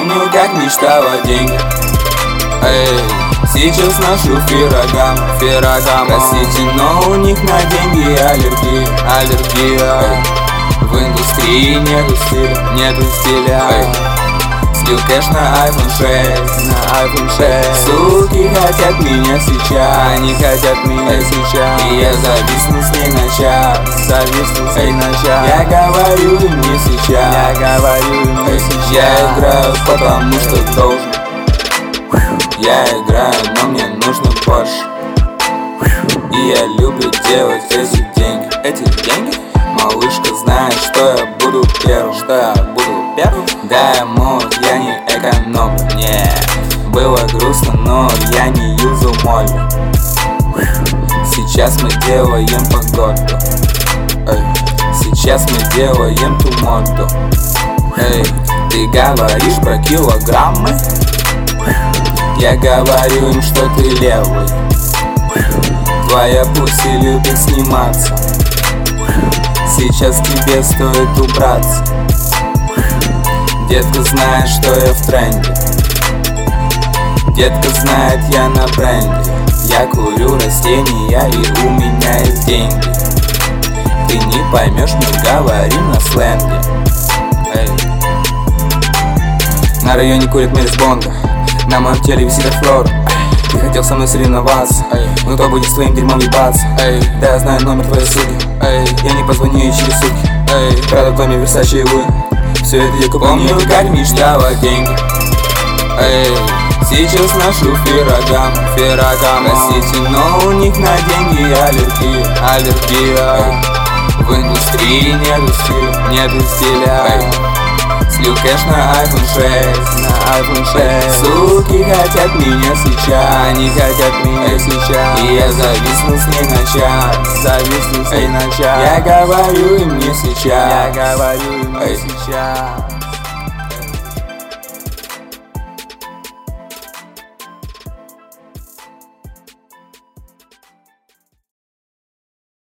Помню, как мечтал о деньгах. Эй, сейчас ношу фирогам. Простите, но у них на деньги аллергия. В индустрии нету стиля. Слил кэш на iPhone 6. Суки хотят меня сейчас, они хотят меня сейчас. И я зависну с ней на час, Я говорю им не сейчас, Я играю, потому что должен. Я играю, но мне нужно больше. И я люблю делать эти деньги. Малышка знает, что я буду первым. Да, мод, я не экономлю, нет. Было грустно, но я не юзал молли. Сейчас мы делаем погоду. Сейчас мы делаем ту моду. Ты говоришь про килограммы? Я говорю им, что ты левый. Твоя пусть любит сниматься. Сейчас тебе стоит убраться. Детка знает, что я в тренде. Детка знает, я на бренде. Я курю растения и у меня есть деньги. Ты не поймешь, мы говорим на сленге. На районе курит Мэрис Бонда. На моем теле висит флор. Ты хотел со мной соревноваться, но кто будет с твоим дерьмом ебаться? Да я знаю номер твоей суки. Я не позвоню ей через сутки. Правда в доме Версачи и Луи. Все это я помню, как мечтал о деньгах. Сейчас ношу фирогам. Простите, но у них на деньги аллергия. В индустрии нету стиля. Слил кэш на iPhone 6. Суки хотят меня сейчас, они хотят меня сейчас. И я зависну с ней на час, Я говорю им не сейчас,